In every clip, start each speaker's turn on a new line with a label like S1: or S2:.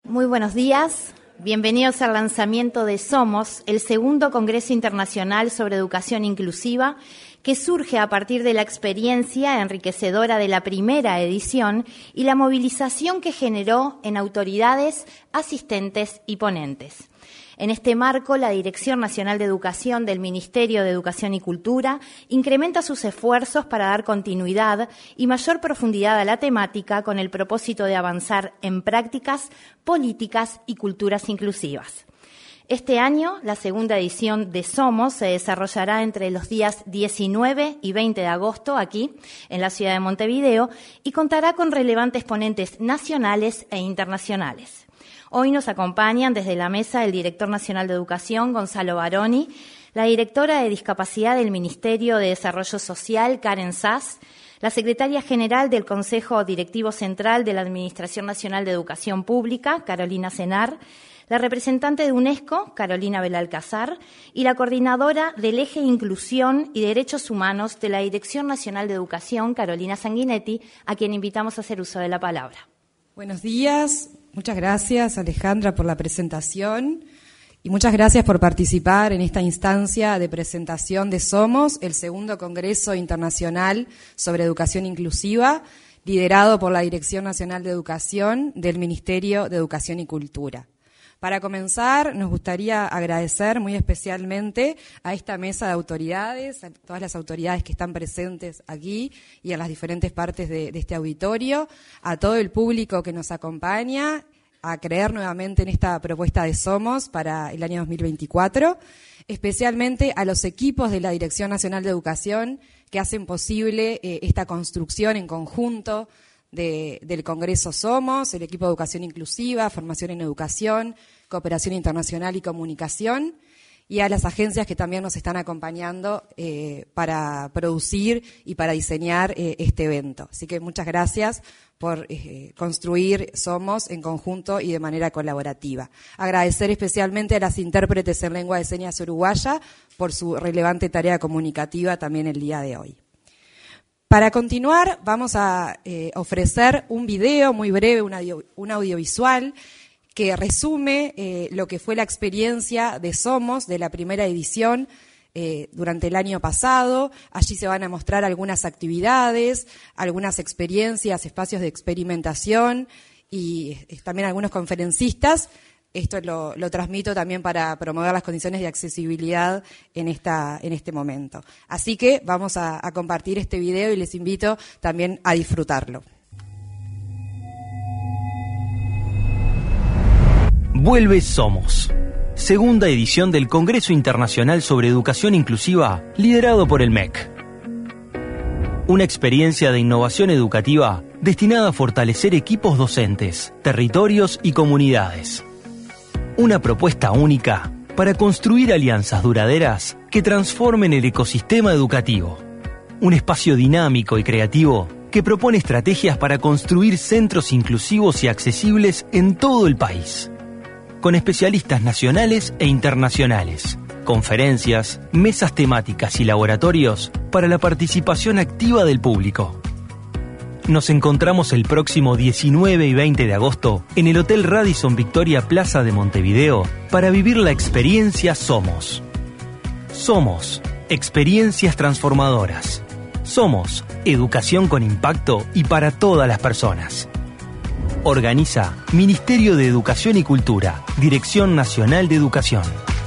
S1: Muy buenos días, bienvenidos al lanzamiento de Somos, el segundo Congreso Internacional sobre Educación Inclusiva, que surge a partir de la experiencia enriquecedora de la primera edición y la movilización que generó en autoridades, asistentes y ponentes. En este marco, la Dirección Nacional de Educación del Ministerio de Educación y Cultura incrementa sus esfuerzos para dar continuidad y mayor profundidad a la temática con el propósito de avanzar en prácticas, políticas y culturas inclusivas. Este año, la segunda edición de Somos se desarrollará entre los días 19 y 20 de agosto aquí, en la ciudad de Montevideo, y contará con relevantes ponentes nacionales e internacionales. Hoy nos acompañan desde la mesa el Director Nacional de Educación, Gonzalo Baroni, la Directora de Discapacidad del Ministerio de Desarrollo Social, Karen Sass, la Secretaria General del Consejo Directivo Central de la Administración Nacional de Educación Pública, Carolina Senar, la representante de UNESCO, Carolina Belalcázar, y la coordinadora del Eje Inclusión y Derechos Humanos de la Dirección Nacional de Educación, Carolina Sanguinetti, a quien invitamos a hacer uso de la palabra.
S2: Buenos días, muchas gracias Alejandra por la presentación y muchas gracias por participar en esta instancia de presentación de Somos, el segundo Congreso Internacional sobre Educación Inclusiva, liderado por la Dirección Nacional de Educación del Ministerio de Educación y Cultura. Para comenzar, nos gustaría agradecer muy especialmente a esta mesa de autoridades, a todas las autoridades que están presentes aquí y en las diferentes partes de este auditorio, a todo el público que nos acompaña, a creer nuevamente en esta propuesta de Somos para el año 2024, especialmente a los equipos de la Dirección Nacional de Educación que hacen posible esta construcción en conjunto del Congreso Somos, el equipo de Educación Inclusiva, Formación en Educación, Cooperación Internacional y Comunicación, y a las agencias que también nos están acompañando para producir y para diseñar este evento. Así que muchas gracias por construir Somos en conjunto y de manera colaborativa. Agradecer especialmente a las intérpretes en lengua de señas uruguaya por su relevante tarea comunicativa también el día de hoy. Para continuar, vamos a ofrecer un video muy breve, un audiovisual, que resume lo que fue la experiencia de Somos, de la primera edición, durante el año pasado. Allí se van a mostrar algunas actividades, algunas experiencias, espacios de experimentación y también algunos conferencistas. Esto lo transmito también para promover las condiciones de accesibilidad en este momento. Así que vamos a compartir este video y les invito también a disfrutarlo.
S3: Vuelve Somos, segunda edición del Congreso Internacional sobre Educación Inclusiva, liderado por el MEC. Una experiencia de innovación educativa destinada a fortalecer equipos docentes, territorios y comunidades. Una propuesta única para construir alianzas duraderas que transformen el ecosistema educativo. Un espacio dinámico y creativo que propone estrategias para construir centros inclusivos y accesibles en todo el país. Con especialistas nacionales e internacionales, conferencias, mesas temáticas y laboratorios para la participación activa del público. Nos encontramos el próximo 19 y 20 de agosto en el Hotel Radisson Victoria Plaza de Montevideo para vivir la experiencia Somos. Somos, experiencias transformadoras. Somos, educación con impacto y para todas las personas. Organiza Ministerio de Educación y Cultura, Dirección Nacional de Educación.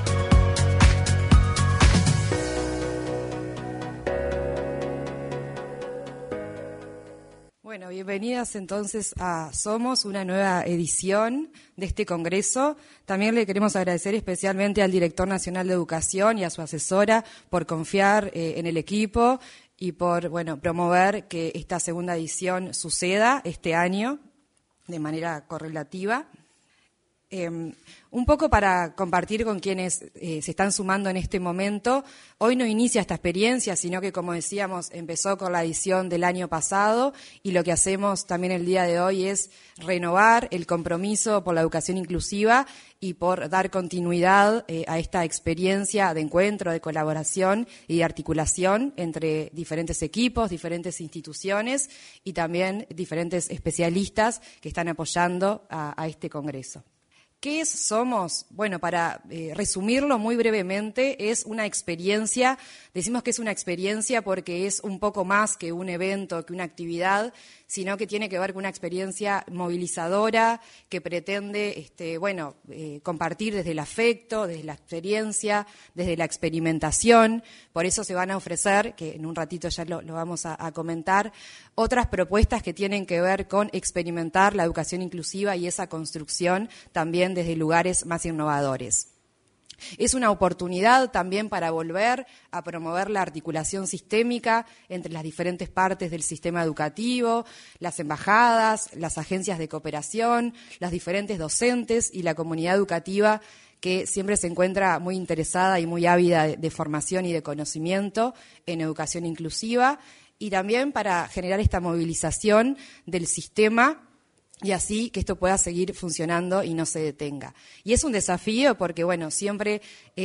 S2: Bueno, bienvenidas entonces a Somos, una nueva edición de este congreso. También le queremos agradecer especialmente al Director Nacional de Educación y a su asesora por confiar en el equipo y por promover que esta segunda edición suceda este año de manera correlativa. Un poco para compartir con quienes se están sumando en este momento, hoy no inicia esta experiencia, sino que, como decíamos, empezó con la edición del año pasado, y lo que hacemos también el día de hoy es renovar el compromiso por la educación inclusiva y por dar continuidad a esta experiencia de encuentro, de colaboración y de articulación entre diferentes equipos, diferentes instituciones y también diferentes especialistas que están apoyando a este congreso. ¿Qué es Somos? Bueno, para resumirlo muy brevemente, es una experiencia, decimos que es una experiencia porque es un poco más que un evento, que una actividad, sino que tiene que ver con una experiencia movilizadora que pretende, compartir desde el afecto, desde la experiencia, desde la experimentación. Por eso se van a ofrecer, que en un ratito ya lo vamos a comentar, otras propuestas que tienen que ver con experimentar la educación inclusiva y esa construcción también desde lugares más innovadores. Es una oportunidad también para volver a promover la articulación sistémica entre las diferentes partes del sistema educativo, las embajadas, las agencias de cooperación, los diferentes docentes y la comunidad educativa que siempre se encuentra muy interesada y muy ávida de formación y de conocimiento en educación inclusiva, y también para generar esta movilización del sistema y así que esto pueda seguir funcionando y no se detenga. Y es un desafío porque, siempre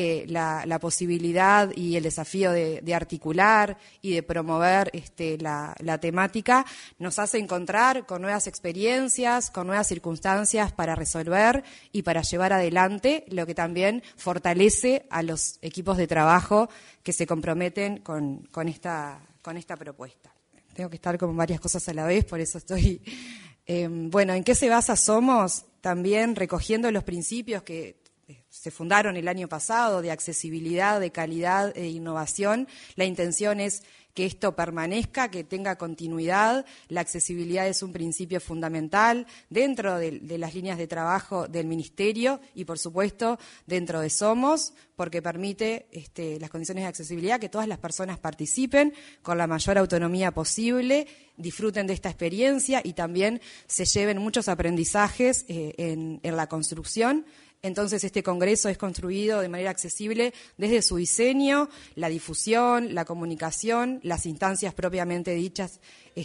S2: la posibilidad y el desafío de articular y de promover la temática nos hace encontrar con nuevas experiencias, con nuevas circunstancias para resolver y para llevar adelante, lo que también fortalece a los equipos de trabajo que se comprometen con esta propuesta. Tengo que estar con varias cosas a la vez, por eso estoy... ¿en qué se basa Somos? También recogiendo los principios que se fundaron el año pasado de accesibilidad, de calidad e innovación. La intención es que esto permanezca, que tenga continuidad. La accesibilidad es un principio fundamental dentro de las líneas de trabajo del Ministerio y, por supuesto, dentro de Somos, porque permite las condiciones de accesibilidad, que todas las personas participen con la mayor autonomía posible, disfruten de esta experiencia y también se lleven muchos aprendizajes en la construcción. Entonces, este congreso es construido de manera accesible desde su diseño, la difusión, la comunicación, las instancias propiamente dichas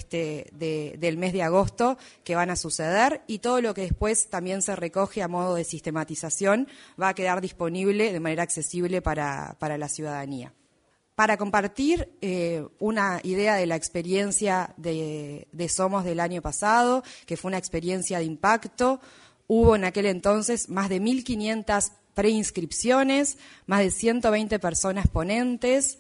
S2: del mes de agosto que van a suceder, y todo lo que después también se recoge a modo de sistematización va a quedar disponible de manera accesible para la ciudadanía. Para compartir una idea de la experiencia de Somos del año pasado, que fue una experiencia de impacto, hubo en aquel entonces más de 1.500 preinscripciones, más de 120 personas ponentes,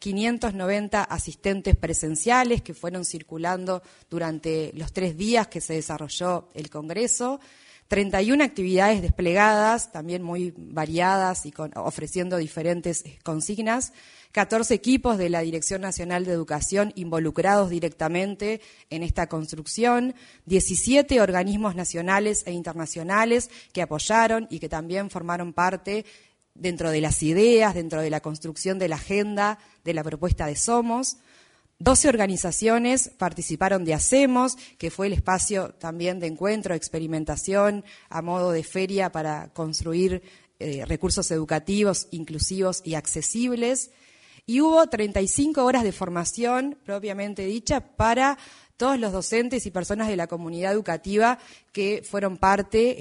S2: 590 asistentes presenciales que fueron circulando durante los 3 días que se desarrolló el Congreso, 31 actividades desplegadas, también muy variadas y ofreciendo diferentes consignas, 14 equipos de la Dirección Nacional de Educación involucrados directamente en esta construcción, 17 organismos nacionales e internacionales que apoyaron y que también formaron parte dentro de las ideas, dentro de la construcción de la agenda de la propuesta de Somos. 12 organizaciones participaron de Hacemos, que fue el espacio también de encuentro, experimentación, a modo de feria para construir recursos educativos, inclusivos y accesibles. Y hubo 35 horas de formación propiamente dicha para todos los docentes y personas de la comunidad educativa que fueron parte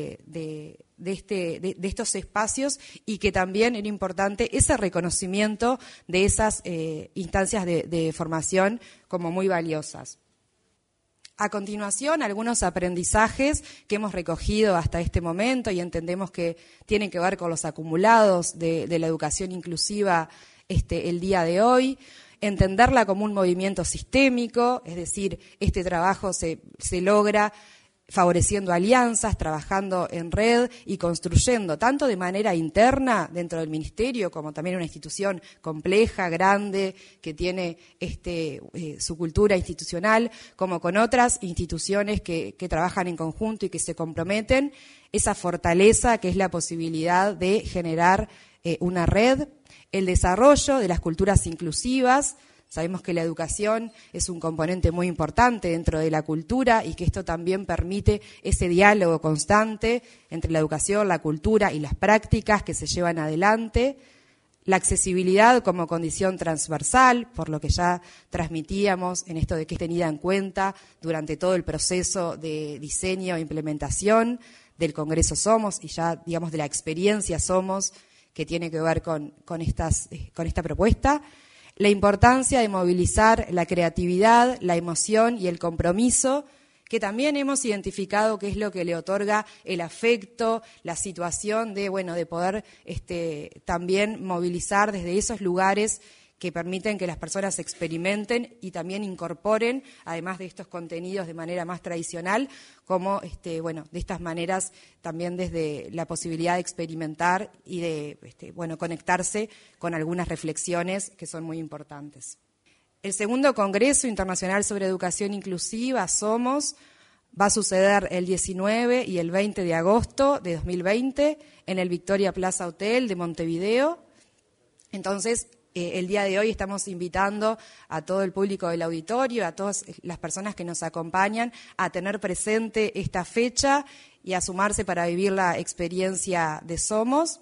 S2: de estos espacios, y que también era importante ese reconocimiento de esas instancias de formación como muy valiosas. A continuación, algunos aprendizajes que hemos recogido hasta este momento y entendemos que tienen que ver con los acumulados de la educación inclusiva el día de hoy. Entenderla como un movimiento sistémico, es decir, este trabajo se logra favoreciendo alianzas, trabajando en red y construyendo tanto de manera interna dentro del Ministerio, como también una institución compleja, grande, que tiene su cultura institucional, como con otras instituciones que trabajan en conjunto y que se comprometen, esa fortaleza que es la posibilidad de generar una red, el desarrollo de las culturas inclusivas, Sabemos que la educación es un componente muy importante dentro de la cultura y que esto también permite ese diálogo constante entre la educación, la cultura y las prácticas que se llevan adelante. La accesibilidad como condición transversal, por lo que ya transmitíamos en esto de que es tenida en cuenta durante todo el proceso de diseño e implementación del Congreso Somos y ya, digamos, de la experiencia Somos que tiene que ver con esta propuesta. La importancia de movilizar la creatividad, la emoción y el compromiso, que también hemos identificado que es lo que le otorga el afecto, la situación de poder también movilizar desde esos lugares que permiten que las personas experimenten y también incorporen, además de estos contenidos de manera más tradicional, como de estas maneras también desde la posibilidad de experimentar y de conectarse con algunas reflexiones que son muy importantes. El segundo Congreso Internacional sobre Educación Inclusiva, Somos, va a suceder el 19 y el 20 de agosto de 2020 en el Victoria Plaza Hotel de Montevideo. Entonces, el día de hoy estamos invitando a todo el público del auditorio, a todas las personas que nos acompañan, a tener presente esta fecha y a sumarse para vivir la experiencia de Somos.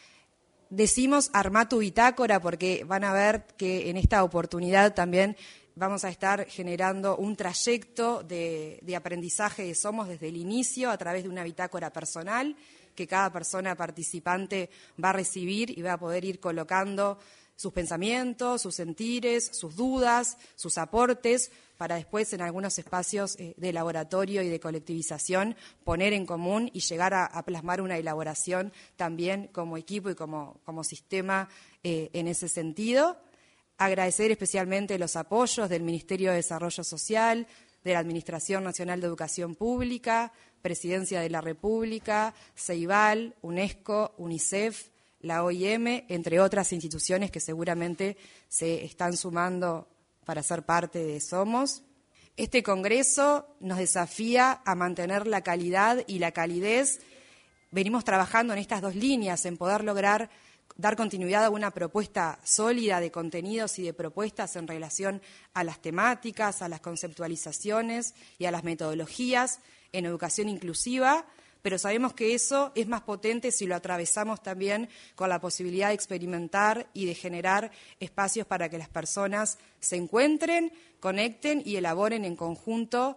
S2: Decimos armá tu bitácora porque van a ver que en esta oportunidad también vamos a estar generando un trayecto de aprendizaje de Somos desde el inicio a través de una bitácora personal que cada persona participante va a recibir y va a poder ir colocando sus pensamientos, sus sentires, sus dudas, sus aportes, para después en algunos espacios de laboratorio y de colectivización poner en común y llegar a plasmar una elaboración también como equipo y como sistema en ese sentido. Agradecer especialmente los apoyos del Ministerio de Desarrollo Social, de la Administración Nacional de Educación Pública, Presidencia de la República, CEIVAL, UNESCO, UNICEF, la OIM, entre otras instituciones que seguramente se están sumando para ser parte de Somos. Este Congreso nos desafía a mantener la calidad y la calidez. Venimos trabajando en estas dos líneas, en poder lograr dar continuidad a una propuesta sólida de contenidos y de propuestas en relación a las temáticas, a las conceptualizaciones y a las metodologías en educación inclusiva, pero sabemos que eso es más potente si lo atravesamos también con la posibilidad de experimentar y de generar espacios para que las personas se encuentren, conecten y elaboren en conjunto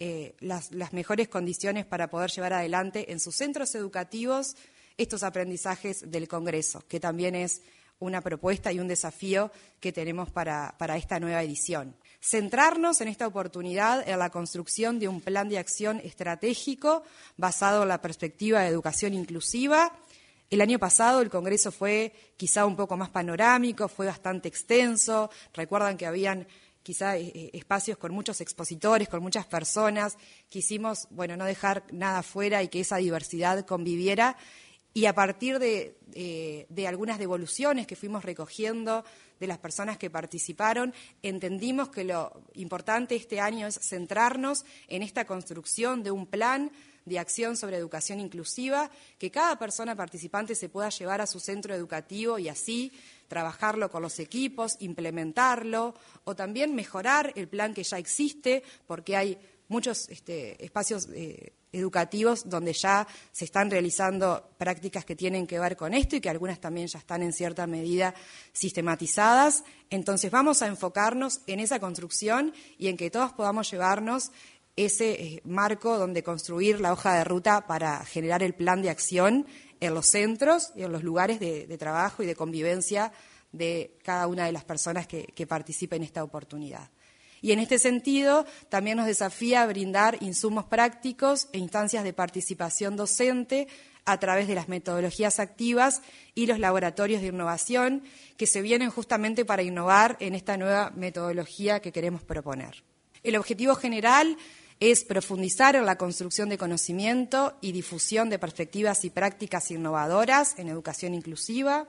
S2: las mejores condiciones para poder llevar adelante en sus centros educativos estos aprendizajes del Congreso, que también es una propuesta y un desafío que tenemos para esta nueva edición. Centrarnos en esta oportunidad en la construcción de un plan de acción estratégico basado en la perspectiva de educación inclusiva. El año pasado el Congreso fue quizá un poco más panorámico, fue bastante extenso. Recuerdan que habían quizá espacios con muchos expositores, con muchas personas. Quisimos, no dejar nada fuera y que esa diversidad conviviera. Y a partir de algunas devoluciones que fuimos recogiendo de las personas que participaron, entendimos que lo importante este año es centrarnos en esta construcción de un plan de acción sobre educación inclusiva, que cada persona participante se pueda llevar a su centro educativo y así trabajarlo con los equipos, implementarlo o también mejorar el plan que ya existe, porque hay muchos espacios educativos donde ya se están realizando prácticas que tienen que ver con esto y que algunas también ya están en cierta medida sistematizadas. Entonces vamos a enfocarnos en esa construcción y en que todos podamos llevarnos ese marco donde construir la hoja de ruta para generar el plan de acción en los centros y en los lugares de trabajo y de convivencia de cada una de las personas que participen en esta oportunidad. Y en este sentido, también nos desafía a brindar insumos prácticos e instancias de participación docente a través de las metodologías activas y los laboratorios de innovación que se vienen justamente para innovar en esta nueva metodología que queremos proponer. El objetivo general es profundizar en la construcción de conocimiento y difusión de perspectivas y prácticas innovadoras en educación inclusiva.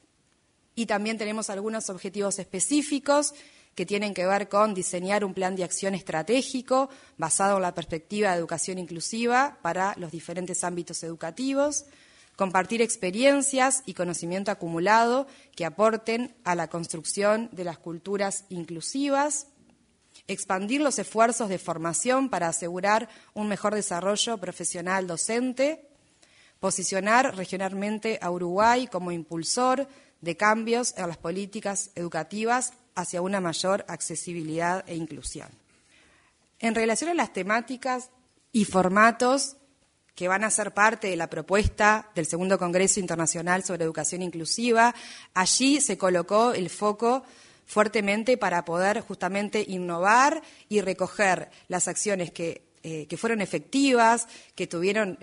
S2: Y también tenemos algunos objetivos específicos que tienen que ver con diseñar un plan de acción estratégico basado en la perspectiva de educación inclusiva para los diferentes ámbitos educativos, compartir experiencias y conocimiento acumulado que aporten a la construcción de las culturas inclusivas, expandir los esfuerzos de formación para asegurar un mejor desarrollo profesional docente, posicionar regionalmente a Uruguay como impulsor de cambios en las políticas educativas hacia una mayor accesibilidad e inclusión. En relación a las temáticas y formatos que van a ser parte de la propuesta del Segundo Congreso Internacional sobre Educación Inclusiva, allí se colocó el foco fuertemente para poder justamente innovar y recoger las acciones que fueron efectivas, que tuvieron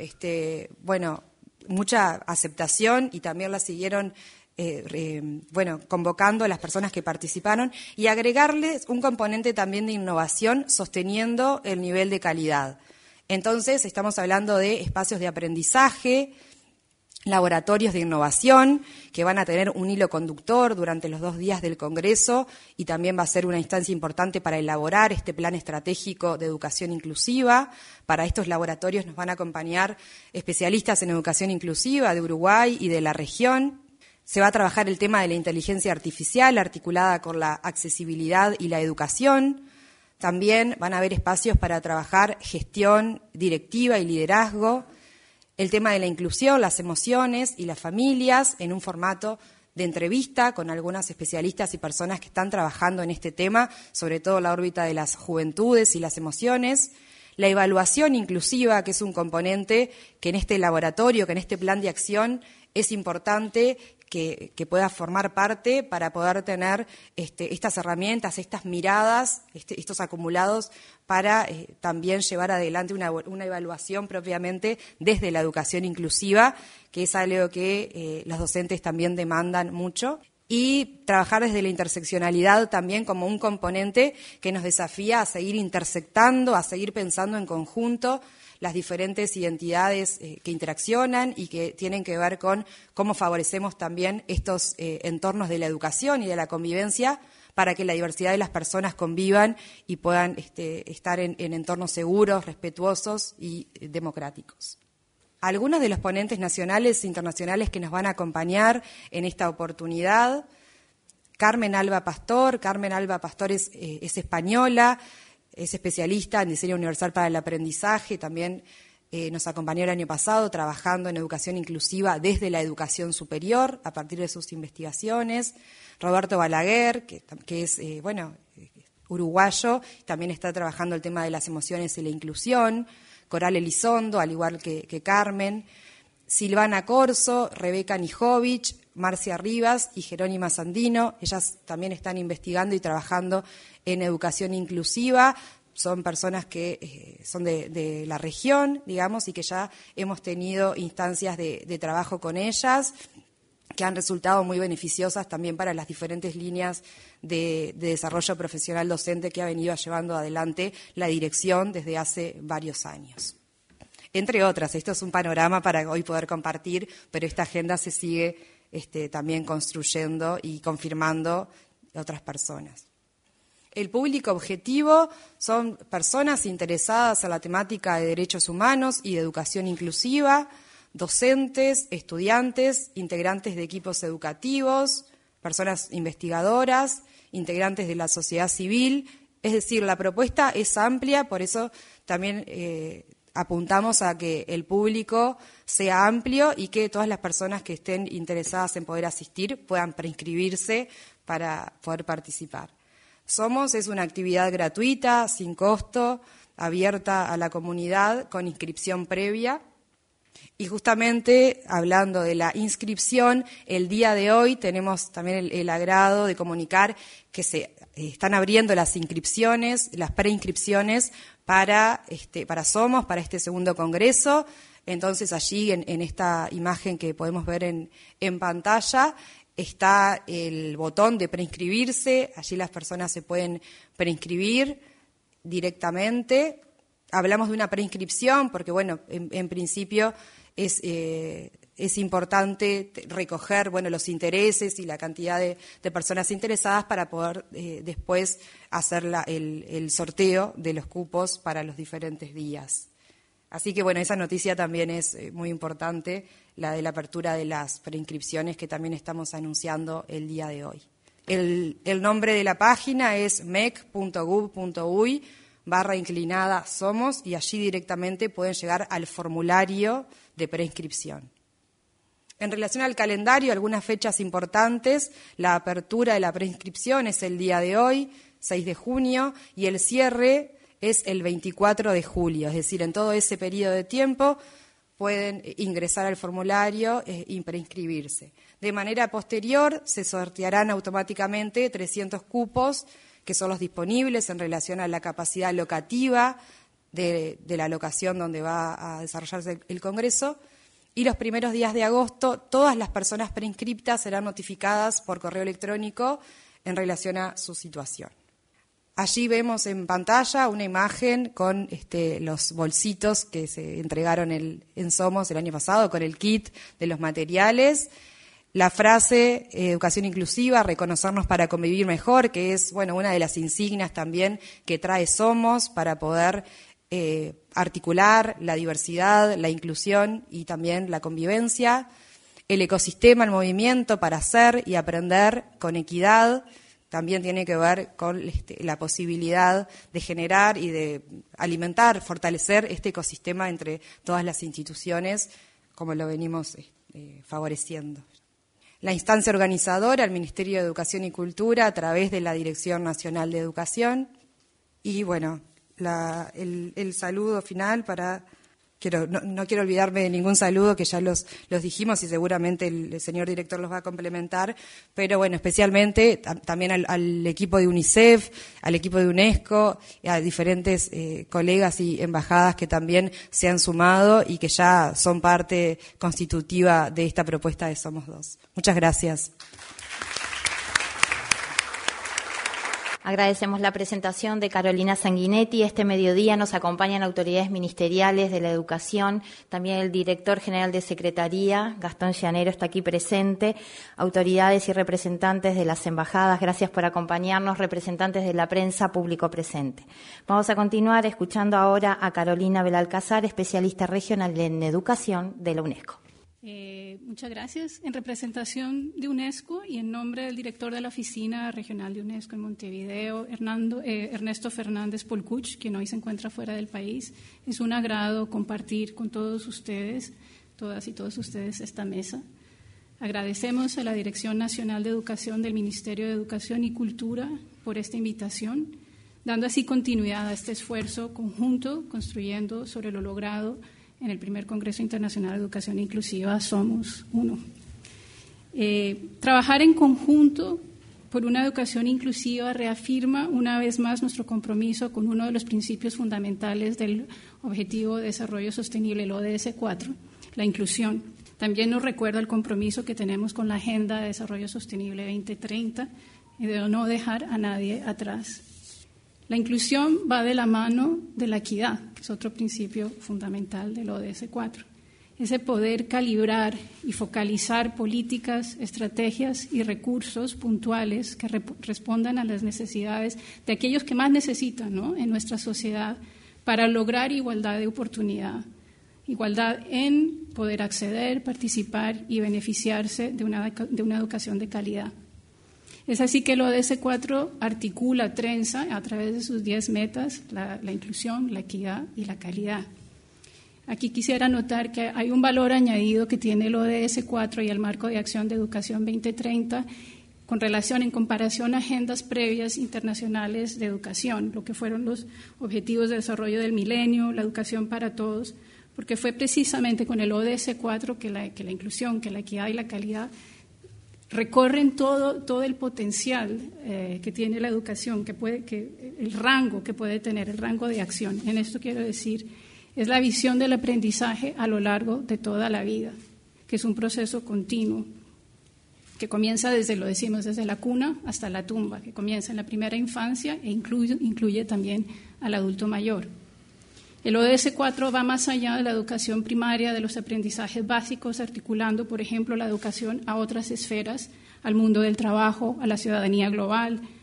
S2: mucha aceptación y también las siguieron convocando a las personas que participaron y agregarles un componente también de innovación sosteniendo el nivel de calidad. Entonces, estamos hablando de espacios de aprendizaje, laboratorios de innovación que van a tener un hilo conductor durante los 2 días del Congreso y también va a ser una instancia importante para elaborar este plan estratégico de educación inclusiva. Para estos laboratorios nos van a acompañar especialistas en educación inclusiva de Uruguay y de la región. Se va a trabajar el tema de la inteligencia artificial articulada con la accesibilidad y la educación. También van a haber espacios para trabajar gestión directiva y liderazgo, el tema de la inclusión, las emociones y las familias en un formato de entrevista con algunas especialistas y personas que están trabajando en este tema, sobre todo la órbita de las juventudes y las emociones. La evaluación inclusiva, que es un componente que en este laboratorio, que en este plan de acción es importante que pueda formar parte para poder tener estas herramientas, estas miradas, estos acumulados para también llevar adelante una evaluación propiamente desde la educación inclusiva, que es algo que los docentes también demandan mucho. Y trabajar desde la interseccionalidad también como un componente que nos desafía a seguir intersectando, a seguir pensando en conjunto las diferentes identidades que interaccionan y que tienen que ver con cómo favorecemos también estos entornos de la educación y de la convivencia para que la diversidad de las personas convivan y puedan estar en entornos seguros, respetuosos y democráticos. Algunos de los ponentes nacionales e internacionales que nos van a acompañar en esta oportunidad: Carmen Alba Pastor. Carmen Alba Pastor es española, es especialista en diseño universal para el aprendizaje, también nos acompañó el año pasado trabajando en educación inclusiva desde la educación superior a partir de sus investigaciones. Roberto Balaguer, que es uruguayo, también está trabajando el tema de las emociones y la inclusión. Coral Elizondo, al igual que Carmen. Silvana Corso, Rebeca Nijovic, Marcia Rivas y Jerónima Sandino. Ellas también están investigando y trabajando en educación inclusiva. Son personas que son de la región, digamos, y que ya hemos tenido instancias de trabajo con ellas, que han resultado muy beneficiosas también para las diferentes líneas de desarrollo profesional docente que ha venido llevando adelante la dirección desde hace varios años. Entre otras, esto es un panorama para hoy poder compartir, pero esta agenda se sigue también construyendo y confirmando otras personas. El público objetivo son personas interesadas en la temática de derechos humanos y de educación inclusiva, docentes, estudiantes, integrantes de equipos educativos, personas investigadoras, integrantes de la sociedad civil. Es decir, la propuesta es amplia, por eso también apuntamos a que el público sea amplio y que todas las personas que estén interesadas en poder asistir puedan preinscribirse para poder participar. Somos es una actividad gratuita, sin costo, abierta a la comunidad, con inscripción previa. Y justamente hablando de la inscripción, el día de hoy tenemos también el agrado de comunicar que se están abriendo las inscripciones, las preinscripciones para Somos, para este segundo congreso. Entonces allí en esta imagen que podemos ver en pantalla está el botón de preinscribirse, allí las personas se pueden preinscribir directamente. Hablamos de una preinscripción porque, bueno, en principio es importante recoger, los intereses y la cantidad de personas interesadas para poder después hacer el sorteo de los cupos para los diferentes días. Así que, bueno, esa noticia también es muy importante, la de la apertura de las preinscripciones que también estamos anunciando el día de hoy. El nombre de la página es mec.gov.uy/somos y allí directamente pueden llegar al formulario de preinscripción. En relación al calendario, algunas fechas importantes: la apertura de la preinscripción es el día de hoy, 6 de junio, y el cierre es el 24 de julio, es decir, en todo ese periodo de tiempo pueden ingresar al formulario y preinscribirse. De manera posterior se sortearán automáticamente 300 cupos, que son los disponibles en relación a la capacidad locativa de la locación donde va a desarrollarse el Congreso, y los primeros días de agosto todas las personas preinscriptas serán notificadas por correo electrónico en relación a su situación. Allí vemos en pantalla una imagen con los bolsitos que se entregaron en Somos el año pasado, con el kit de los materiales. La frase educación inclusiva, reconocernos para convivir mejor, que es una de las insignias también que trae Somos para poder articular la diversidad, la inclusión y también la convivencia. El ecosistema, el movimiento para hacer y aprender con equidad, también tiene que ver con la posibilidad de generar y de alimentar, fortalecer este ecosistema entre todas las instituciones, como lo venimos favoreciendo. La instancia organizadora, el Ministerio de Educación y Cultura, a través de la Dirección Nacional de Educación. Y el saludo final para... No quiero olvidarme de ningún saludo, que ya los dijimos y seguramente el señor director los va a complementar, pero especialmente también al equipo de UNICEF, al equipo de UNESCO, a diferentes colegas y embajadas que también se han sumado y que ya son parte constitutiva de esta propuesta de Somos Dos. Muchas gracias.
S1: Agradecemos la presentación de Carolina Sanguinetti. Este mediodía nos acompañan autoridades ministeriales de la educación, también el director general de Secretaría, Gastón Llanero, está aquí presente, autoridades y representantes de las embajadas. Gracias por acompañarnos, representantes de la prensa, público presente. Vamos a continuar escuchando ahora a Carolina Belalcázar, especialista regional en educación de la UNESCO.
S4: Muchas gracias. En representación de UNESCO y en nombre del director de la Oficina Regional de UNESCO en Montevideo, Ernesto Fernández Polcuch, quien hoy se encuentra fuera del país, es un agrado compartir con todos ustedes, todas y todos ustedes, esta mesa. Agradecemos a la Dirección Nacional de Educación del Ministerio de Educación y Cultura por esta invitación, dando así continuidad a este esfuerzo conjunto, construyendo sobre lo logrado en el primer Congreso Internacional de Educación Inclusiva, Somos Uno. Trabajar en conjunto por una educación inclusiva reafirma una vez más nuestro compromiso con uno de los principios fundamentales del Objetivo de Desarrollo Sostenible, el ODS 4, la inclusión. También nos recuerda el compromiso que tenemos con la Agenda de Desarrollo Sostenible 2030 y de no dejar a nadie atrás. La inclusión va de la mano de la equidad, que es otro principio fundamental del ODS 4. Ese poder calibrar y focalizar políticas, estrategias y recursos puntuales que respondan a las necesidades de aquellos que más necesitan, ¿no?, en nuestra sociedad, para lograr igualdad de oportunidad, igualdad en poder acceder, participar y beneficiarse de una educación de calidad. Es así que el ODS 4 articula, trenza a través de sus 10 metas la inclusión, la equidad y la calidad. Aquí quisiera notar que hay un valor añadido que tiene el ODS 4 y el Marco de Acción de Educación 2030 en comparación a agendas previas internacionales de educación, lo que fueron los Objetivos de Desarrollo del Milenio, la educación para todos, porque fue precisamente con el ODS 4 que la inclusión, que la equidad y la calidad recorren todo el potencial que tiene la educación, el rango que puede tener, el rango de acción. En esto quiero decir, es la visión del aprendizaje a lo largo de toda la vida, que es un proceso continuo, que comienza desde la cuna hasta la tumba, que comienza en la primera infancia e incluye también al adulto mayor. El ODS 4 va más allá de la educación primaria, de los aprendizajes básicos, articulando, por ejemplo, la educación a otras esferas, al mundo del trabajo, a la ciudadanía global,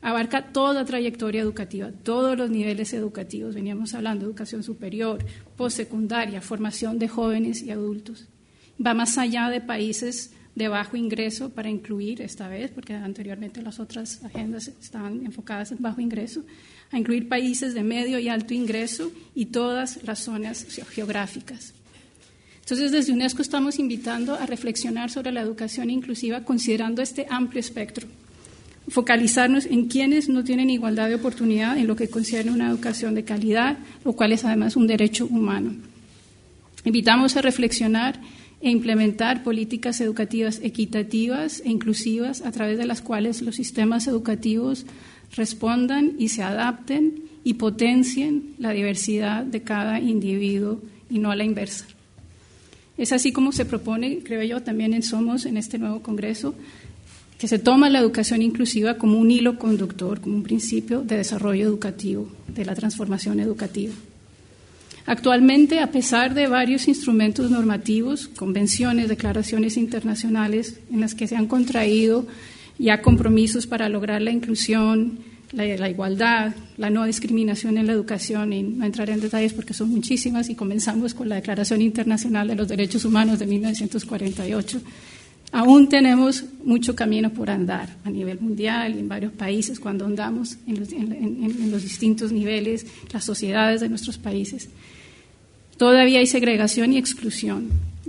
S4: Abarca toda trayectoria educativa, todos los niveles educativos. Veníamos hablando de educación superior, postsecundaria, formación de jóvenes y adultos. Va más allá de países de bajo ingreso para incluir esta vez, porque anteriormente las otras agendas estaban enfocadas en bajo ingreso, a incluir países de medio y alto ingreso y todas las zonas geográficas. Entonces, desde UNESCO estamos invitando a reflexionar sobre la educación inclusiva considerando este amplio espectro, focalizarnos en quienes no tienen igualdad de oportunidad en lo que concierne una educación de calidad, lo cual es además un derecho humano. Invitamos a reflexionar e implementar políticas educativas equitativas e inclusivas a través de las cuales los sistemas educativos respondan y se adapten y potencien la diversidad de cada individuo y no a la inversa. Es así como se propone, creo yo, también en Somos, en este nuevo Congreso, que se toma la educación inclusiva como un hilo conductor, como un principio de desarrollo educativo, de la transformación educativa. Actualmente, a pesar de varios instrumentos normativos, convenciones, declaraciones internacionales en las que se han contraído ya compromisos para lograr la inclusión, la igualdad, la no discriminación en la educación, y no entraré en detalles porque son muchísimas, y comenzamos con la Declaración Internacional de los Derechos Humanos de 1948, aún tenemos mucho camino por andar a nivel mundial y en varios países cuando andamos en los distintos niveles, las sociedades de nuestros países. Todavía hay segregación y exclusión.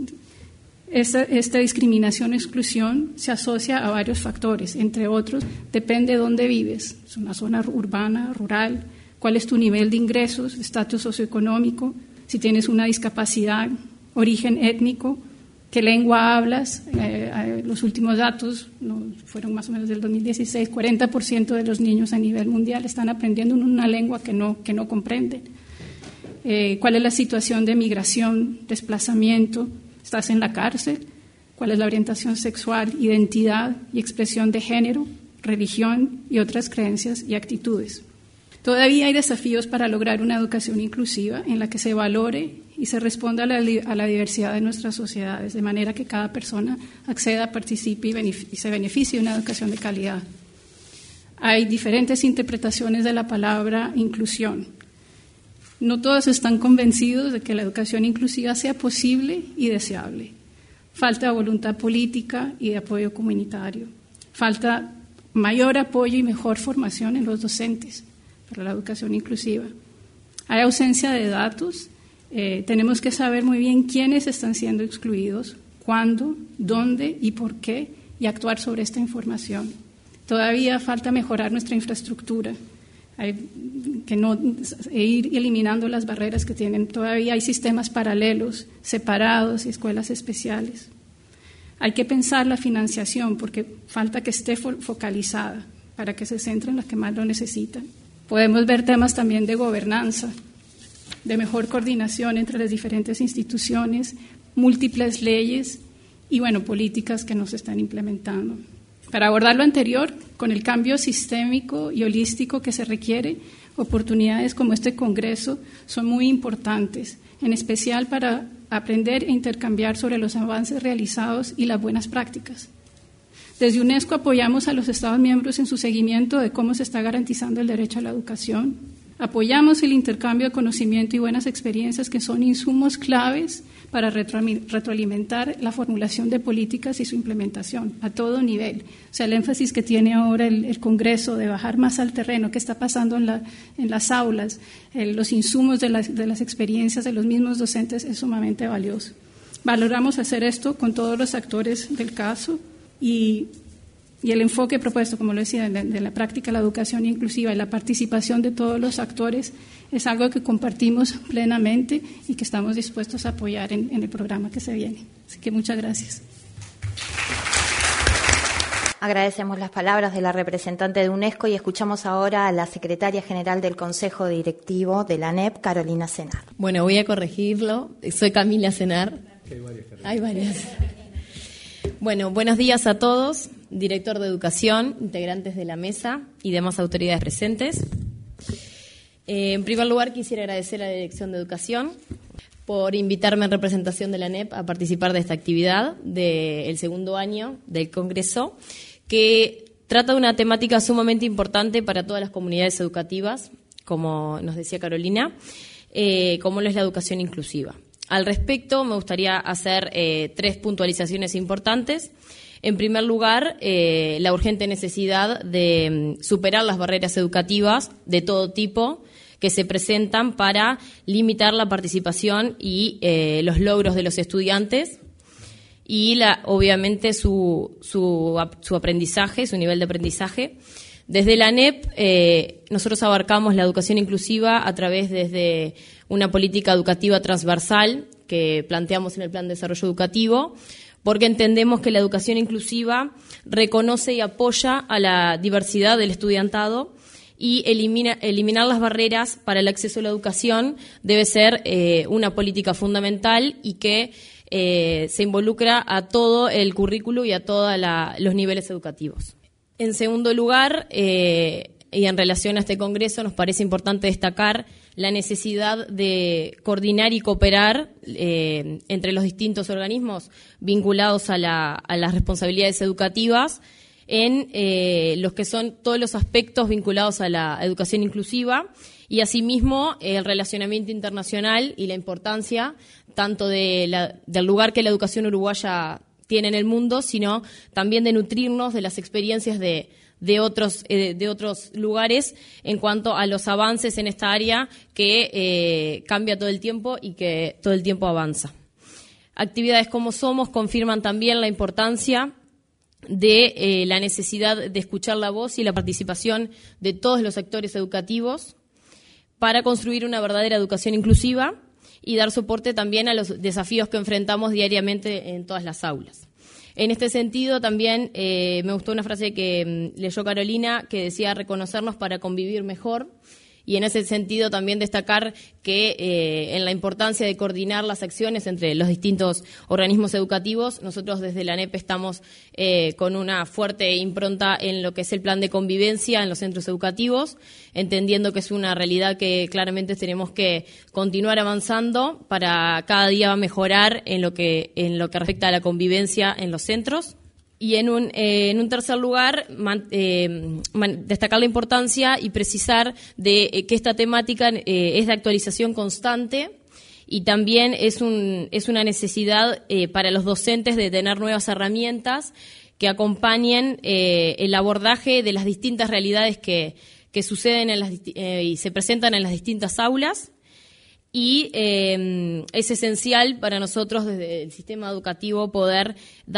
S4: Esta discriminación o exclusión se asocia a varios factores, entre otros, depende de dónde vives, es una zona urbana, rural, cuál es tu nivel de ingresos, estatus socioeconómico, si tienes una discapacidad, origen étnico, qué lengua hablas. Los últimos datos fueron más o menos del 2016, 40% de los niños a nivel mundial están aprendiendo una lengua que no comprenden. ¿Cuál es la situación de migración, desplazamiento? ¿Estás en la cárcel? ¿Cuál es la orientación sexual, identidad y expresión de género, religión y otras creencias y actitudes? Todavía hay desafíos para lograr una educación inclusiva en la que se valore y se responda a la diversidad de nuestras sociedades, de manera que cada persona acceda, participe y se beneficie de una educación de calidad. Hay diferentes interpretaciones de la palabra inclusión. No todos están convencidos de que la educación inclusiva sea posible y deseable. Falta voluntad política y de apoyo comunitario. Falta mayor apoyo y mejor formación en los docentes para la educación inclusiva. Hay ausencia de datos. Tenemos que saber muy bien quiénes están siendo excluidos, cuándo, dónde y por qué, y actuar sobre esta información. Todavía falta mejorar nuestra infraestructura. Hay que ir eliminando las barreras que tienen. Todavía hay sistemas paralelos, separados y escuelas especiales. Hay que pensar la financiación porque falta que esté focalizada para que se centre en los que más lo necesitan. Podemos ver temas también de gobernanza, de mejor coordinación entre las diferentes instituciones, múltiples leyes y, políticas que no se están implementando. Para abordar lo anterior, con el cambio sistémico y holístico que se requiere, oportunidades como este Congreso son muy importantes, en especial para aprender e intercambiar sobre los avances realizados y las buenas prácticas. Desde UNESCO apoyamos a los Estados miembros en su seguimiento de cómo se está garantizando el derecho a la educación. Apoyamos el intercambio de conocimiento y buenas experiencias que son insumos claves para retroalimentar la formulación de políticas y su implementación a todo nivel. O sea, el énfasis que tiene ahora el Congreso de bajar más al terreno, qué está pasando en las aulas, los insumos de las experiencias de los mismos docentes es sumamente valioso. Valoramos hacer esto con todos los actores del caso y el enfoque propuesto, como lo decía, de la práctica de la educación inclusiva y la participación de todos los actores es algo que compartimos plenamente y que estamos dispuestos a apoyar en el programa que se viene. Así que muchas gracias.
S1: Agradecemos las palabras de la representante de UNESCO y escuchamos ahora a la secretaria general del Consejo Directivo de la ANEP, Carolina Senar.
S5: Bueno, voy a corregirlo. Soy Camila Senar. Hay varias. Bueno, buenos días a todos, director de Educación, integrantes de la mesa y demás autoridades presentes. En primer lugar, quisiera agradecer a la Dirección de Educación por invitarme en representación de la ANEP a participar de esta actividad del segundo año del Congreso, que trata de una temática sumamente importante para todas las comunidades educativas, como nos decía Carolina, como lo es la educación inclusiva. Al respecto, me gustaría hacer 3 puntualizaciones importantes. En primer lugar, la urgente necesidad de superar las barreras educativas de todo tipo que se presentan para limitar la participación y los logros de los estudiantes y obviamente su aprendizaje, su nivel de aprendizaje. Desde la ANEP nosotros abarcamos la educación inclusiva a través desde una política educativa transversal que planteamos en el Plan de Desarrollo Educativo, porque entendemos que la educación inclusiva reconoce y apoya a la diversidad del estudiantado y eliminar las barreras para el acceso a la educación debe ser una política fundamental y que se involucra a todo el currículo y a todos los niveles educativos. En segundo lugar, y en relación a este congreso, nos parece importante destacar la necesidad de coordinar y cooperar entre los distintos organismos vinculados a las responsabilidades educativas en los que son todos los aspectos vinculados a la educación inclusiva y asimismo el relacionamiento internacional y la importancia tanto del lugar que la educación uruguaya tiene en el mundo, sino también de nutrirnos de las experiencias de otros lugares en cuanto a los avances en esta área que cambia todo el tiempo y que todo el tiempo avanza. Actividades como Somos confirman también la importancia de la necesidad de escuchar la voz y la participación de todos los actores educativos para construir una verdadera educación inclusiva y dar soporte también a los desafíos que enfrentamos diariamente en todas las aulas. En este sentido, también me gustó una frase que leyó Carolina que decía reconocernos para convivir mejor. Y en ese sentido también destacar que en la importancia de coordinar las acciones entre los distintos organismos educativos, nosotros desde la ANEP estamos con una fuerte impronta en lo que es el plan de convivencia en los centros educativos, entendiendo que es una realidad que claramente tenemos que continuar avanzando para cada día mejorar en lo que respecta a la convivencia en los centros. Y en un tercer lugar, destacar la importancia y precisar de que esta temática es de actualización constante y también es una necesidad para los docentes de tener nuevas herramientas que acompañen el abordaje de las distintas realidades que suceden y se presentan en las distintas aulas. Y es esencial para nosotros desde el sistema educativo poder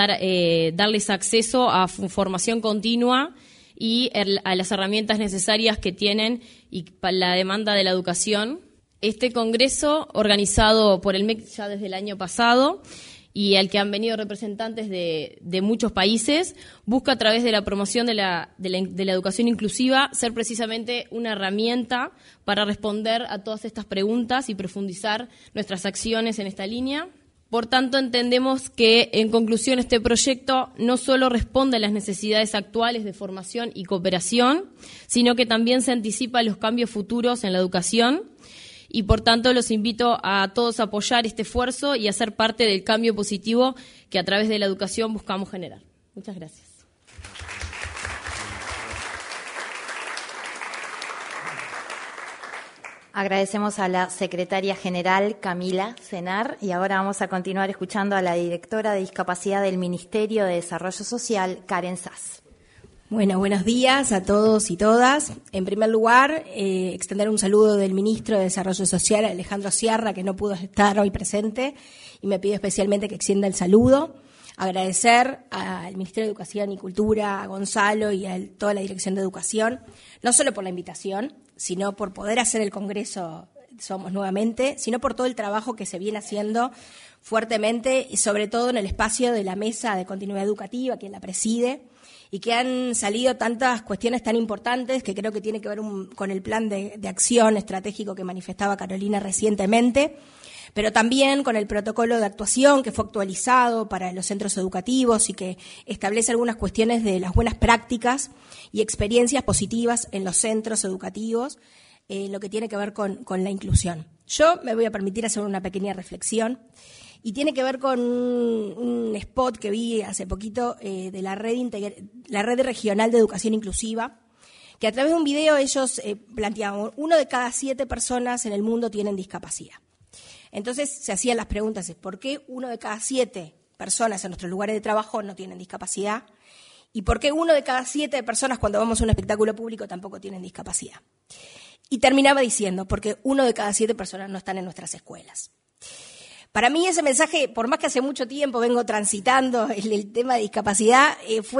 S5: darles acceso a formación continua y a las herramientas necesarias que tienen y para la demanda de la educación. Este congreso, organizado por el MEC ya desde el año pasado y al que han venido representantes de muchos países, busca a través de la promoción de la educación inclusiva ser precisamente una herramienta para responder a todas estas preguntas y profundizar nuestras acciones en esta línea. Por tanto, entendemos que, en conclusión, este proyecto no solo responde a las necesidades actuales de formación y cooperación, sino que también se anticipa a los cambios futuros en la educación. Y por tanto los invito a todos a apoyar este esfuerzo y a ser parte del cambio positivo que a través de la educación buscamos generar. Muchas gracias.
S1: Agradecemos a la secretaria general Camila Senar y ahora vamos a continuar escuchando a la directora de Discapacidad del Ministerio de Desarrollo Social, Karen Sass.
S6: Bueno, buenos días a todos y todas. En primer lugar, extender un saludo del Ministro de Desarrollo Social, Alejandro Sierra, que no pudo estar hoy presente, y me pido especialmente que extienda el saludo. Agradecer al Ministerio de Educación y Cultura, a Gonzalo y a toda la Dirección de Educación, no solo por la invitación, sino por poder hacer el Congreso Somos nuevamente, sino por todo el trabajo que se viene haciendo fuertemente, y sobre todo en el espacio de la Mesa de Continuidad Educativa, quien la preside, y que han salido tantas cuestiones tan importantes que creo que tiene que ver con el plan de acción estratégico que manifestaba Carolina recientemente, pero también con el protocolo de actuación que fue actualizado para los centros educativos y que establece algunas cuestiones de las buenas prácticas y experiencias positivas en los centros educativos, lo que tiene que ver con la inclusión. Yo me voy a permitir hacer una pequeña reflexión y tiene que ver con un spot que vi hace poquito de la red regional de educación inclusiva, que a través de un video ellos planteaban, 1 de cada 7 personas en el mundo tienen discapacidad. Entonces se hacían las preguntas, ¿por qué 1 de cada 7 personas en nuestros lugares de trabajo no tienen discapacidad? ¿Y por qué 1 de cada 7 personas cuando vamos a un espectáculo público tampoco tienen discapacidad? Y terminaba diciendo, porque 1 de cada 7 personas no están en nuestras escuelas. Para mí ese mensaje, por más que hace mucho tiempo vengo transitando el tema de discapacidad,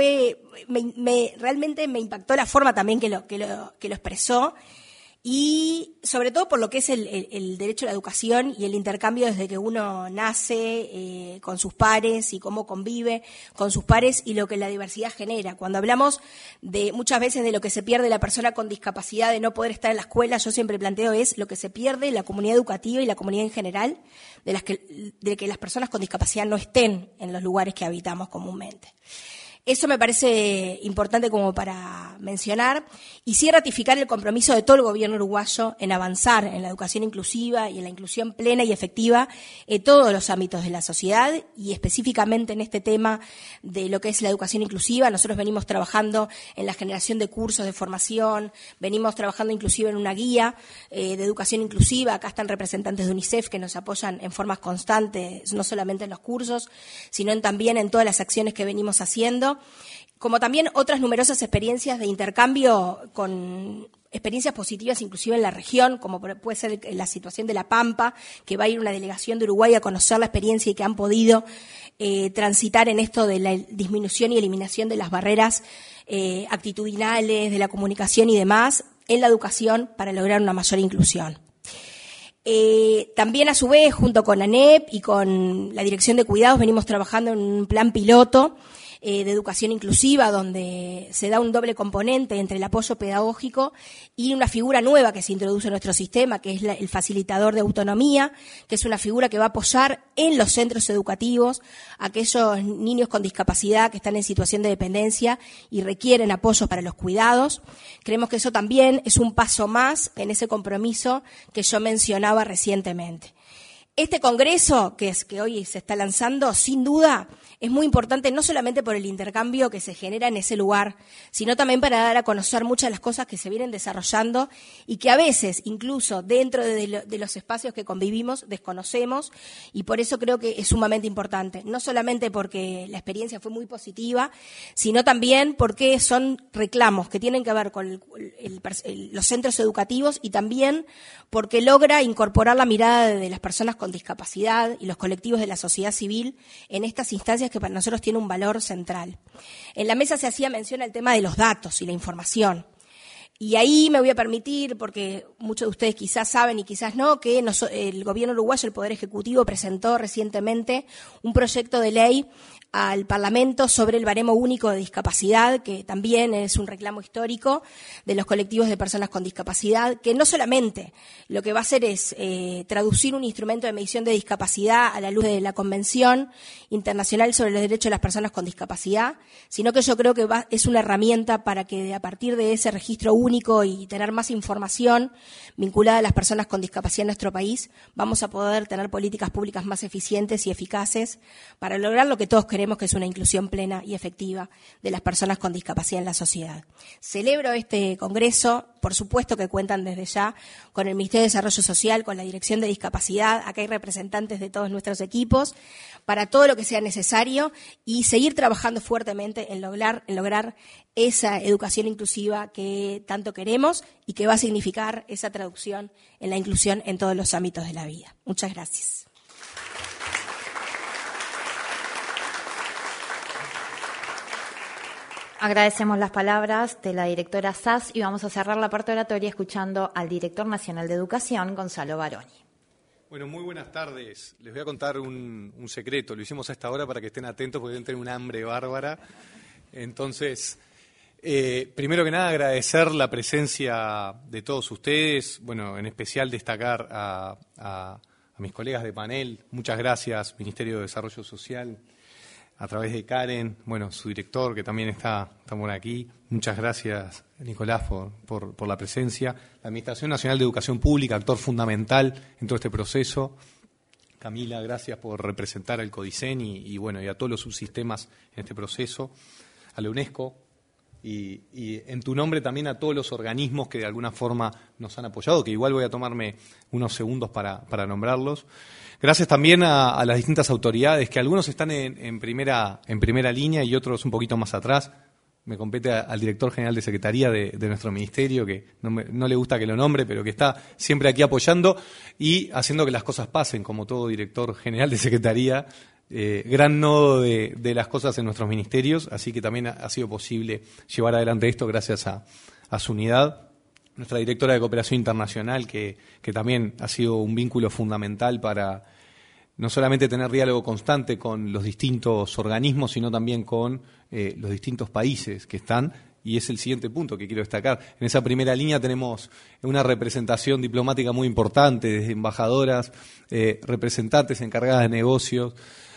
S6: realmente me impactó la forma también que lo expresó, y sobre todo por lo que es el derecho a la educación y el intercambio desde que uno nace con sus pares y cómo convive con sus pares y lo que la diversidad genera. Cuando hablamos muchas veces de lo que se pierde la persona con discapacidad de no poder estar en la escuela, yo siempre planteo es lo que se pierde la comunidad educativa y la comunidad en general de que las personas con discapacidad no estén en los lugares que habitamos comúnmente. Eso me parece importante como para mencionar, y sí ratificar el compromiso de todo el gobierno uruguayo en avanzar en la educación inclusiva y en la inclusión plena y efectiva en todos los ámbitos de la sociedad, y específicamente en este tema de lo que es la educación inclusiva. Nosotros venimos trabajando en la generación de cursos de formación, venimos trabajando inclusive en una guía de educación inclusiva. Acá están representantes de UNICEF que nos apoyan en formas constantes, no solamente en los cursos, sino también en todas las acciones que venimos haciendo, como también otras numerosas experiencias de intercambio con experiencias positivas inclusive en la región, como puede ser la situación de La Pampa, que va a ir una delegación de Uruguay a conocer la experiencia y que han podido transitar en esto de la disminución y eliminación de las barreras actitudinales, de la comunicación y demás, en la educación para lograr una mayor inclusión. También a su vez, junto con ANEP y con la Dirección de Cuidados, venimos trabajando en un plan piloto de educación inclusiva, donde se da un doble componente entre el apoyo pedagógico y una figura nueva que se introduce en nuestro sistema, que es el facilitador de autonomía, que es una figura que va a apoyar en los centros educativos a aquellos niños con discapacidad que están en situación de dependencia y requieren apoyo para los cuidados. Creemos que eso también es un paso más en ese compromiso que yo mencionaba recientemente. Este congreso que hoy se está lanzando, sin duda, es muy importante no solamente por el intercambio que se genera en ese lugar, sino también para dar a conocer muchas de las cosas que se vienen desarrollando y que a veces, incluso dentro de los espacios que convivimos, desconocemos, y por eso creo que es sumamente importante. No solamente porque la experiencia fue muy positiva, sino también porque son reclamos que tienen que ver con los centros educativos, y también porque logra incorporar la mirada de las personas con discapacidad y los colectivos de la sociedad civil en estas instancias que para nosotros tienen un valor central. En la mesa se hacía mención al tema de los datos y la información. Y ahí me voy a permitir, porque muchos de ustedes quizás saben y quizás no, que el gobierno uruguayo, el Poder Ejecutivo, presentó recientemente un proyecto de ley al Parlamento sobre el baremo único de discapacidad, que también es un reclamo histórico de los colectivos de personas con discapacidad, que no solamente lo que va a hacer es traducir un instrumento de medición de discapacidad a la luz de la Convención Internacional sobre los Derechos de las Personas con Discapacidad, sino que yo creo que es una herramienta para que a partir de ese registro único y tener más información vinculada a las personas con discapacidad en nuestro país, vamos a poder tener políticas públicas más eficientes y eficaces para lograr lo que todos queremos, que es una inclusión plena y efectiva de las personas con discapacidad en la sociedad. Celebro este congreso, por supuesto que cuentan desde ya con el Ministerio de Desarrollo Social, con la Dirección de Discapacidad, acá hay representantes de todos nuestros equipos, para todo lo que sea necesario y seguir trabajando fuertemente en lograr esa educación inclusiva que tanto queremos y que va a significar esa traducción en la inclusión en todos los ámbitos de la vida. Muchas gracias.
S1: Agradecemos las palabras de la directora SAS y vamos a cerrar la parte oratoria escuchando al director nacional de Educación, Gonzalo Baroni.
S7: Bueno, muy buenas tardes. Les voy a contar un secreto. Lo hicimos a esta hora para que estén atentos porque deben tener un hambre bárbara. Entonces, primero que nada, agradecer la presencia de todos ustedes. Bueno, en especial destacar a mis colegas de panel. Muchas gracias, Ministerio de Desarrollo Social, a través de Karen, bueno, su director, que también está por aquí. Muchas gracias, Nicolás, por la presencia. La Administración Nacional de Educación Pública, actor fundamental en todo este proceso. Camila, gracias por representar al CODICEN y a todos los subsistemas en este proceso, a la UNESCO y en tu nombre también a todos los organismos que de alguna forma nos han apoyado, que igual voy a tomarme unos segundos para nombrarlos. Gracias también a las distintas autoridades, que algunos están en primera línea y otros un poquito más atrás. Me compete al director general de Secretaría de nuestro ministerio, que no le gusta que lo nombre, pero que está siempre aquí apoyando y haciendo que las cosas pasen, como todo director general de Secretaría, gran nodo de las cosas en nuestros ministerios, así que también ha sido posible llevar adelante esto gracias a su unidad. Nuestra directora de Cooperación Internacional, que también ha sido un vínculo fundamental para no solamente tener diálogo constante con los distintos organismos, sino también con los distintos países que están, y es el siguiente punto que quiero destacar. En esa primera línea tenemos una representación diplomática muy importante, desde embajadoras, representantes encargadas de negocios,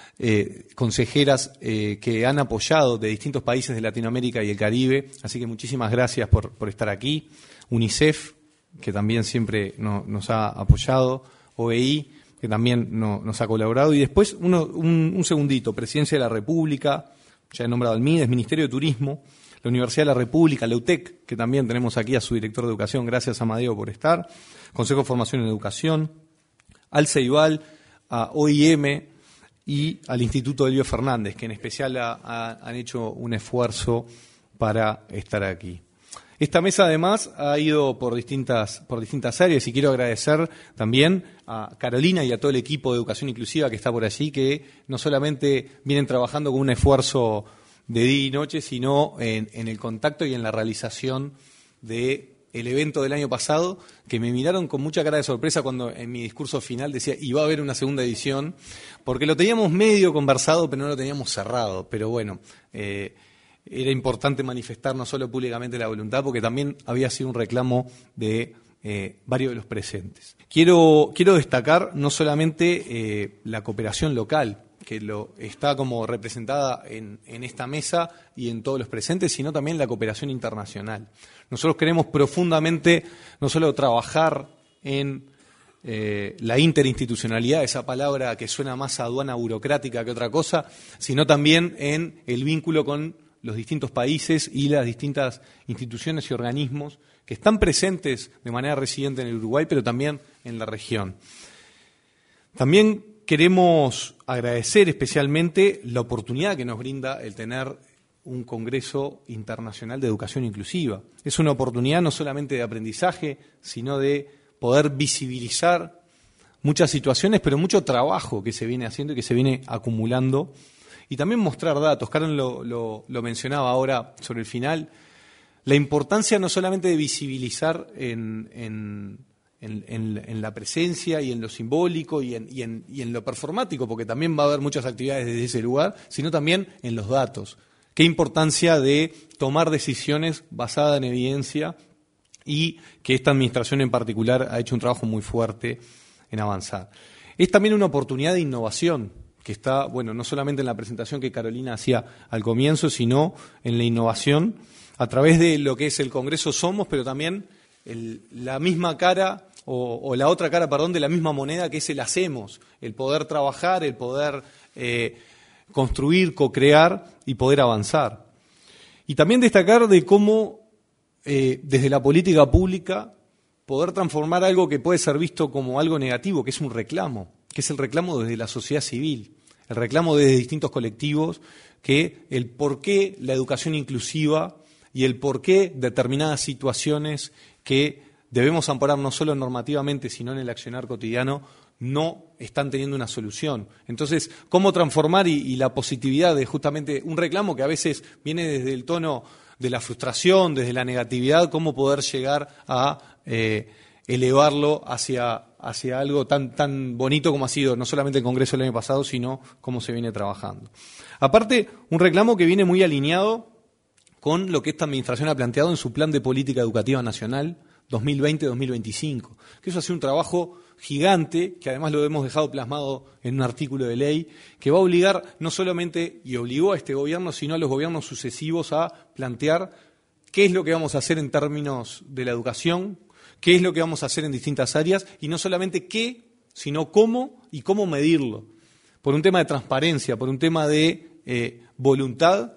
S7: consejeras que han apoyado de distintos países de Latinoamérica y el Caribe, así que muchísimas gracias por estar aquí. UNICEF, que también siempre nos ha apoyado, OEI, que también nos ha colaborado, y después un segundito, Presidencia de la República, ya he nombrado al MIDES, Ministerio de Turismo, la Universidad de la República, la UTEC, que también tenemos aquí a su director de Educación, gracias Amadeo por estar, Consejo de Formación en Educación, al CEIBAL, a OIM y al Instituto Elio Fernández, que en especial han hecho un esfuerzo para estar aquí. Esta mesa, además, ha ido por distintas áreas y quiero agradecer también a Carolina y a todo el equipo de Educación Inclusiva que está por allí, que no solamente vienen trabajando con un esfuerzo de día y noche, sino en el contacto y en la realización del evento del año pasado, que me miraron con mucha cara de sorpresa cuando en mi discurso final decía iba a haber una segunda edición, porque lo teníamos medio conversado, pero no lo teníamos cerrado. Pero bueno, era importante manifestar no solo públicamente la voluntad, porque también había sido un reclamo de varios de los presentes. Quiero destacar no solamente la cooperación local, que está como representada en esta mesa y en todos los presentes, sino también la cooperación internacional. Nosotros queremos profundamente no solo trabajar en la interinstitucionalidad, esa palabra que suena más a aduana burocrática que otra cosa, sino también en el vínculo con los distintos países y las distintas instituciones y organismos que están presentes de manera residente en el Uruguay, pero también en la región. También queremos agradecer especialmente la oportunidad que nos brinda el tener un Congreso Internacional de Educación Inclusiva. Es una oportunidad no solamente de aprendizaje, sino de poder visibilizar muchas situaciones, pero mucho trabajo que se viene haciendo y que se viene acumulando. Y también mostrar datos. Karen lo mencionaba ahora sobre el final. La importancia no solamente de visibilizar en la presencia y en lo simbólico y en lo performático, porque también va a haber muchas actividades desde ese lugar, sino también en los datos. Qué importancia de tomar decisiones basadas en evidencia y que esta administración en particular ha hecho un trabajo muy fuerte en avanzar. Es también una oportunidad de innovación, que está, no solamente en la presentación que Carolina hacía al comienzo, sino en la innovación a través de lo que es el Congreso Somos, pero también la misma cara o la otra cara, de la misma moneda que es el hacemos, el poder trabajar, el poder construir, co-crear y poder avanzar. Y también destacar de cómo desde la política pública poder transformar algo que puede ser visto como algo negativo, que es un reclamo, que es el reclamo desde la sociedad civil, el reclamo desde distintos colectivos, que el por qué la educación inclusiva y el por qué determinadas situaciones que debemos amparar no solo normativamente, sino en el accionar cotidiano, no están teniendo una solución. Entonces, ¿cómo transformar y la positividad de justamente un reclamo que a veces viene desde el tono de la frustración, desde la negatividad, cómo poder llegar a elevarlo hacia algo tan bonito como ha sido no solamente el Congreso del año pasado, sino cómo se viene trabajando. Aparte, un reclamo que viene muy alineado con lo que esta administración ha planteado en su Plan de Política Educativa Nacional 2020-2025, que eso ha sido un trabajo gigante, que además lo hemos dejado plasmado en un artículo de ley, que va a obligar no solamente, y obligó a este gobierno, sino a los gobiernos sucesivos a plantear qué es lo que vamos a hacer en términos de la educación, qué es lo que vamos a hacer en distintas áreas, y no solamente qué, sino cómo y cómo medirlo. Por un tema de transparencia, por un tema de voluntad,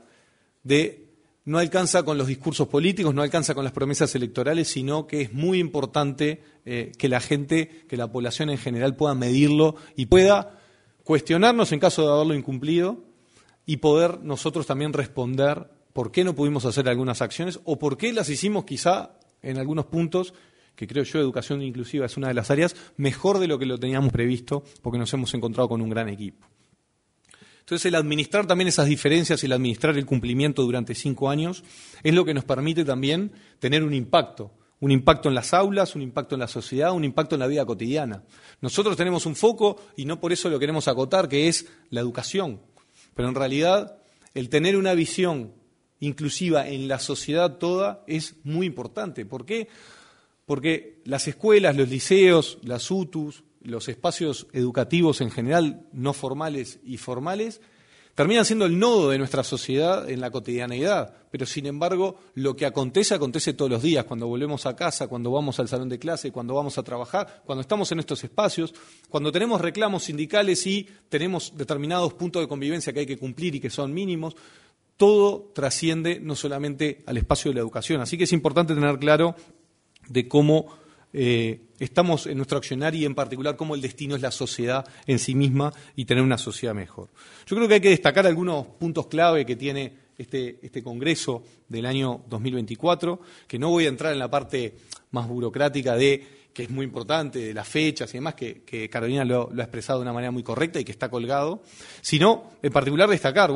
S7: no alcanza con los discursos políticos, no alcanza con las promesas electorales, sino que es muy importante que la gente, que la población en general pueda medirlo y pueda cuestionarnos en caso de haberlo incumplido y poder nosotros también responder por qué no pudimos hacer algunas acciones o por qué las hicimos quizá en algunos puntos, que creo yo educación inclusiva es una de las áreas, mejor de lo que lo teníamos previsto, porque nos hemos encontrado con un gran equipo. Entonces, el administrar también esas diferencias y el administrar el cumplimiento durante 5 años es lo que nos permite también tener un impacto en las aulas, un impacto en la sociedad, un impacto en la vida cotidiana. Nosotros tenemos un foco, y no por eso lo queremos acotar, que es la educación. Pero en realidad, el tener una visión inclusiva en la sociedad toda es muy importante. ¿Por qué? Porque las escuelas, los liceos, las UTUs, los espacios educativos en general, no formales y formales, terminan siendo el nodo de nuestra sociedad en la cotidianeidad. Pero, sin embargo, lo que acontece todos los días, cuando volvemos a casa, cuando vamos al salón de clase, cuando vamos a trabajar, cuando estamos en estos espacios, cuando tenemos reclamos sindicales y tenemos determinados puntos de convivencia que hay que cumplir y que son mínimos, todo trasciende no solamente al espacio de la educación. Así que es importante tener claro de cómo estamos en nuestro accionar y en particular cómo el destino es la sociedad en sí misma y tener una sociedad mejor. Yo creo que hay que destacar algunos puntos clave que tiene este Congreso del año 2024, que no voy a entrar en la parte más burocrática que es muy importante, de las fechas y demás, que Carolina lo ha expresado de una manera muy correcta y que está colgado, sino en particular destacar,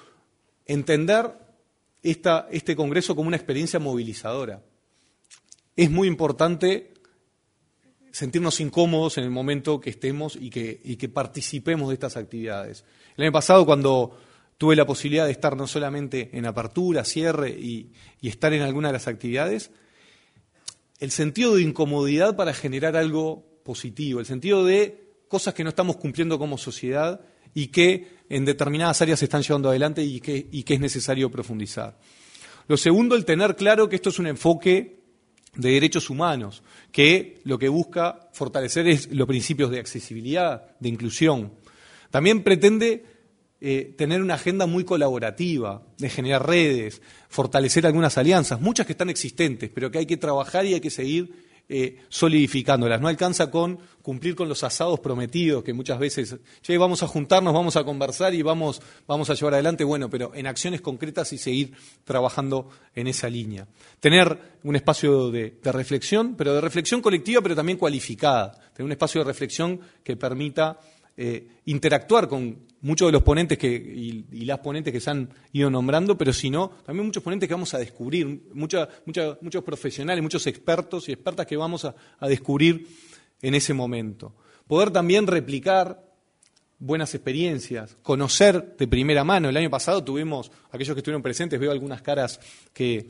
S7: entender este Congreso como una experiencia movilizadora. Es muy importante sentirnos incómodos en el momento que estemos y que participemos de estas actividades. El año pasado, cuando tuve la posibilidad de estar no solamente en apertura, cierre y estar en alguna de las actividades, el sentido de incomodidad para generar algo positivo, el sentido de cosas que no estamos cumpliendo como sociedad y que en determinadas áreas se están llevando adelante y que es necesario profundizar. Lo segundo, el tener claro que esto es un enfoque de derechos humanos, que lo que busca fortalecer es los principios de accesibilidad, de inclusión. También pretende tener una agenda muy colaborativa, de generar redes, fortalecer algunas alianzas, muchas que están existentes, pero que hay que trabajar y hay que seguir solidificándolas. No alcanza con cumplir con los asados prometidos, que muchas veces, vamos a juntarnos, vamos a conversar y vamos a llevar adelante, pero en acciones concretas y seguir trabajando en esa línea. Tener un espacio de reflexión, pero de reflexión colectiva, pero también cualificada. Tener un espacio de reflexión que permita interactuar con muchos de los ponentes y las ponentes que se han ido nombrando, pero si no, también muchos ponentes que vamos a descubrir, muchos profesionales, muchos expertos y expertas que vamos a descubrir en ese momento. Poder también replicar buenas experiencias, conocer de primera mano. El año pasado tuvimos, aquellos que estuvieron presentes, veo algunas caras que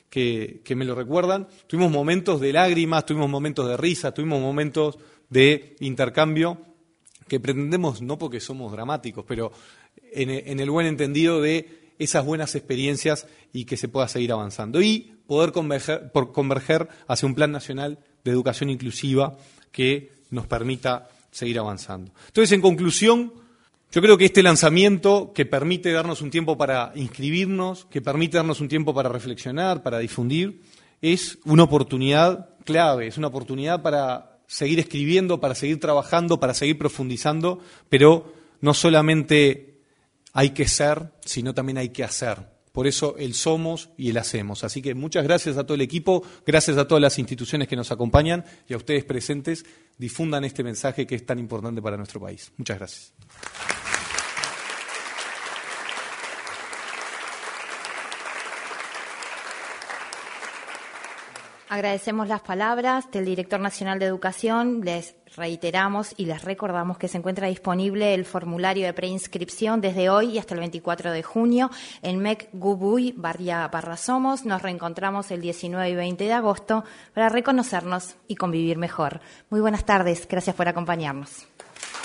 S7: me lo recuerdan, tuvimos momentos de lágrimas, tuvimos momentos de risa, tuvimos momentos de intercambio que pretendemos, no porque somos dramáticos, pero en el buen entendido de esas buenas experiencias y que se pueda seguir avanzando. Y poder converger hacia un plan nacional de educación inclusiva que nos permita seguir avanzando. Entonces, en conclusión, yo creo que este lanzamiento que permite darnos un tiempo para inscribirnos, que permite darnos un tiempo para reflexionar, para difundir, es una oportunidad clave, es una oportunidad para seguir escribiendo, para seguir trabajando, para seguir profundizando, pero no solamente hay que ser, sino también hay que hacer. Por eso el somos y el hacemos. Así que muchas gracias a todo el equipo, gracias a todas las instituciones que nos acompañan y a ustedes presentes, difundan este mensaje que es tan importante para nuestro país. Muchas gracias.
S1: Agradecemos las palabras del Director Nacional de Educación. Les reiteramos y les recordamos que se encuentra disponible el formulario de preinscripción desde hoy y hasta el 24 de junio en MEC Gubuy, barra Somos. Nos reencontramos el 19 y 20 de agosto para reconocernos y convivir mejor. Muy buenas tardes. Gracias por acompañarnos.